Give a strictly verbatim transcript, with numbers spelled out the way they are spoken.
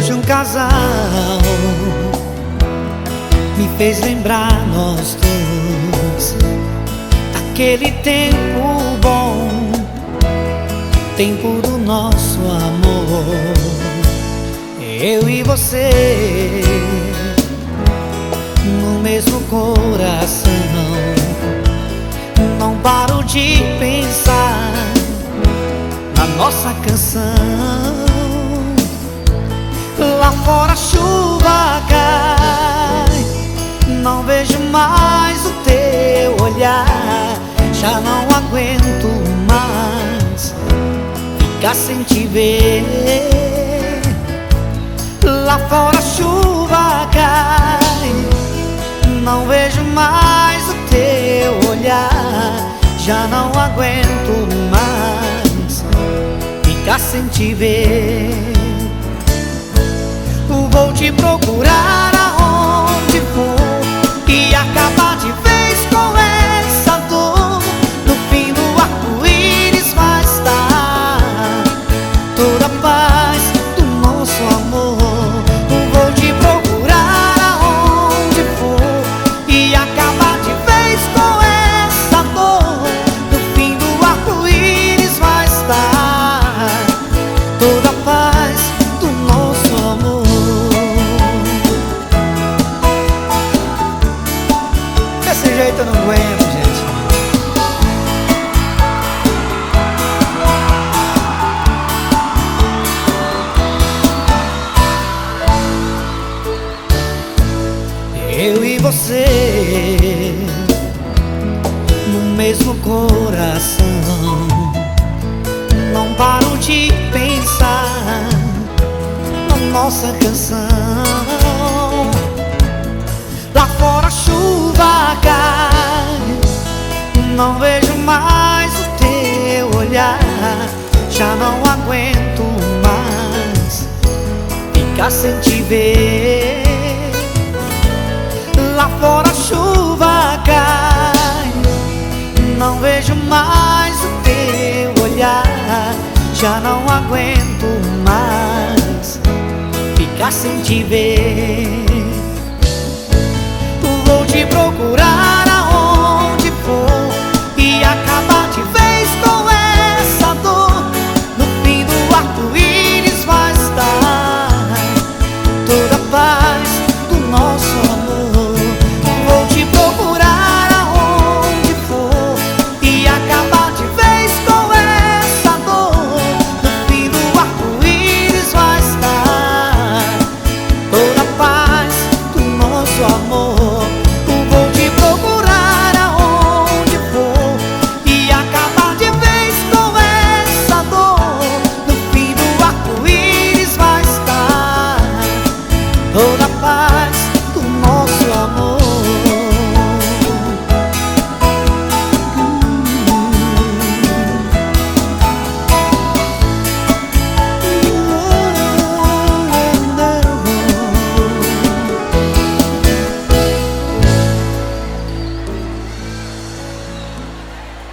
hoje um casal me fez lembrar nós dois daquele tempo bom, tempo do nosso amor. Eu e você no mesmo coração. Não paro de pensar na nossa canção. Lá fora a chuva cai, não vejo mais o teu olhar. Já não aguento mais ficar sem te ver. Lá fora a chuva cai, não vejo mais o teu olhar. Já não aguento mais ficar sem te ver. Vou te procurar aonde for e acabar de vez com essa dor. No fim do arco-íris vai estar toda a paz do nosso amor. Vou te procurar aonde for e acabar de vez com essa dor. No fim do arco-íris vai estar toda a paz do nosso amor. Desse jeito eu não aguento, gente. Eu e você no mesmo coração. Não paro de pensar na nossa canção. Lá fora a chuva cai, não vejo mais o teu olhar. Já não aguento mais ficar sem te ver. Lá fora a chuva cai, não vejo mais o teu olhar. Já não aguento mais ficar sem te ver. Vou te procurar